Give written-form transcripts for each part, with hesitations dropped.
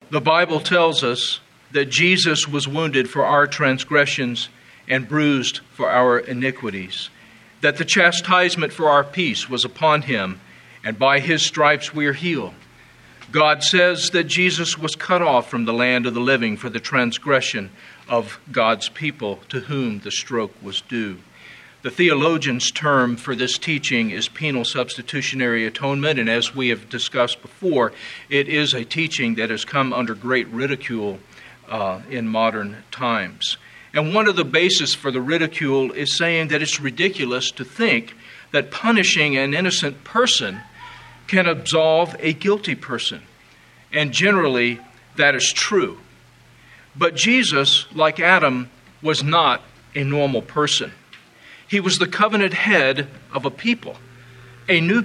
The Bible tells us that Jesus was wounded for our transgressions and bruised for our iniquities, that the chastisement for our peace was upon him, and by his stripes we are healed. God says that Jesus was cut off from the land of the living for the transgression of God's people to whom the stroke was due. The theologian's term for this teaching is penal substitutionary atonement, and as we have discussed before, it is a teaching that has come under great ridicule in modern times. And one of the bases for the ridicule is saying that it's ridiculous to think that punishing an innocent person can absolve a guilty person. And generally, that is true. But Jesus, like Adam, was not a normal person. He was the covenant head of a people, a new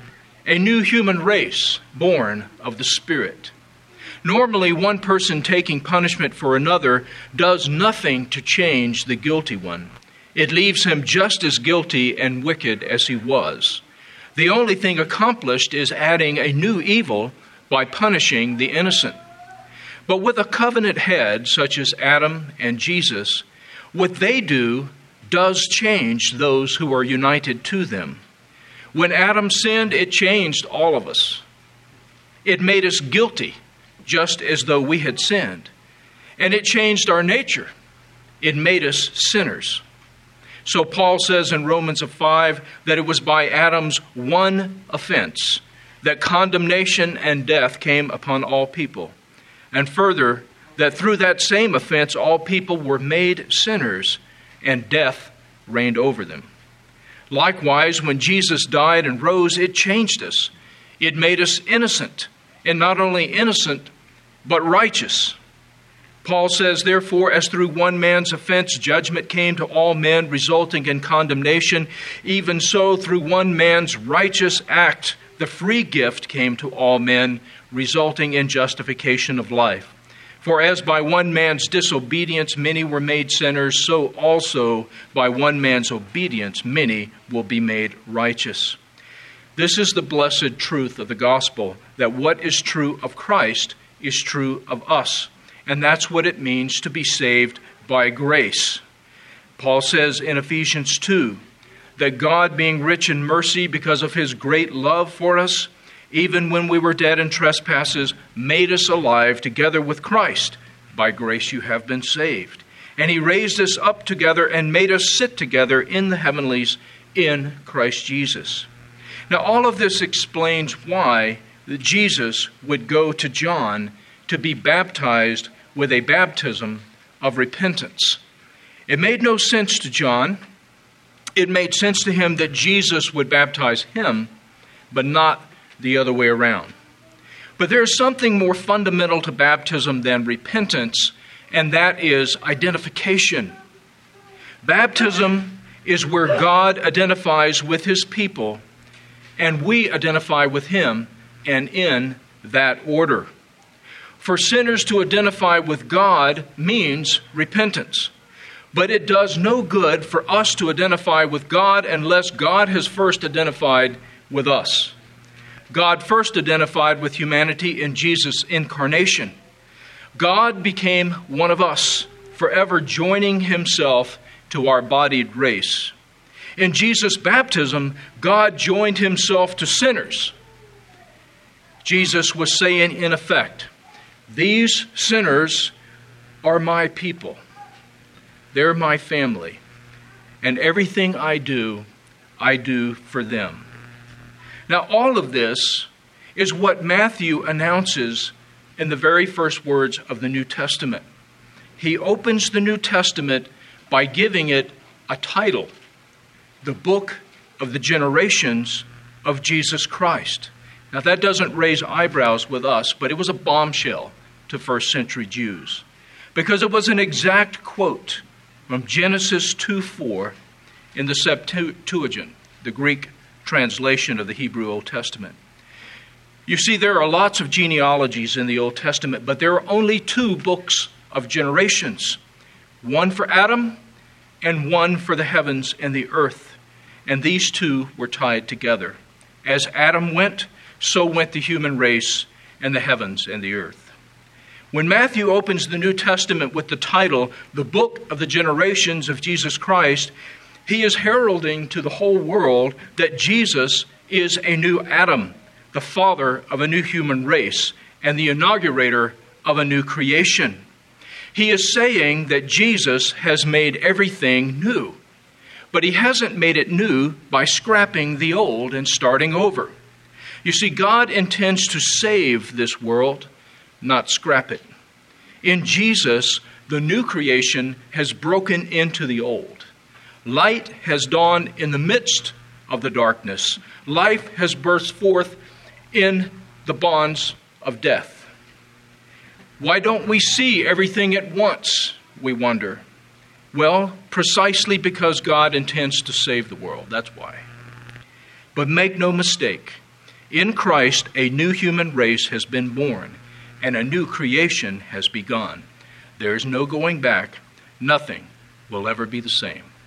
human race born of the Spirit. Normally, one person taking punishment for another does nothing to change the guilty one. It leaves him just as guilty and wicked as he was. The only thing accomplished is adding a new evil by punishing the innocent. But with a covenant head, such as Adam and Jesus, what they do does change those who are united to them. When Adam sinned, it changed all of us. It made us guilty, just as though we had sinned. And it changed our nature. It made us sinners. So Paul says in Romans 5 that it was by Adam's one offense that condemnation and death came upon all people. And further, that through that same offense all people were made sinners, and death reigned over them. Likewise, when Jesus died and rose, it changed us. It made us innocent, and not only innocent, but righteous. Paul says, therefore, as through one man's offense judgment came to all men, resulting in condemnation, even so through one man's righteous act the free gift came to all men, resulting in justification of life. For as by one man's disobedience many were made sinners, so also by one man's obedience many will be made righteous. This is the blessed truth of the gospel, that what is true of Christ is true of us. And that's what it means to be saved by grace. Paul says in Ephesians 2, that God, being rich in mercy because of his great love for us, even when we were dead in trespasses, made us alive together with Christ. By grace you have been saved. And he raised us up together and made us sit together in the heavenlies in Christ Jesus. Now all of this explains why Jesus would go to John to be baptized with a baptism of repentance. It made no sense to John. It made sense to him that Jesus would baptize him, but not the other way around. But there's something more fundamental to baptism than repentance, and that is identification. Baptism is where God identifies with his people, and we identify with him, and in that order. For sinners to identify with God means repentance. But it does no good for us to identify with God unless God has first identified with us. God first identified with humanity in Jesus' incarnation. God became one of us, forever joining himself to our bodied race. In Jesus' baptism, God joined himself to sinners. Jesus was saying, in effect, these sinners are my people. They're my family, and everything I do for them. Now, all of this is what Matthew announces in the very first words of the New Testament. He opens the New Testament by giving it a title, the Book of the Generations of Jesus Christ. Now, that doesn't raise eyebrows with us, but it was a bombshell to first century Jews, because it was an exact quote from Genesis 2:4 in the Septuagint, the Greek translation of the Hebrew Old Testament. You see, there are lots of genealogies in the Old Testament, but there are only two books of generations, one for Adam and one for the heavens and the earth. And these two were tied together. As Adam went, so went the human race and the heavens and the earth. When Matthew opens the New Testament with the title, The Book of the Generations of Jesus Christ, he is heralding to the whole world that Jesus is a new Adam, the father of a new human race, and the inaugurator of a new creation. He is saying that Jesus has made everything new, but he hasn't made it new by scrapping the old and starting over. You see, God intends to save this world, not scrap it. In Jesus, the new creation has broken into the old. Light has dawned in the midst of the darkness. Life has burst forth in the bonds of death. Why don't we see everything at once, we wonder? Well, precisely because God intends to save the world. That's why. But make no mistake, in Christ, a new human race has been born, and a new creation has begun. There is no going back. Nothing will ever be the same.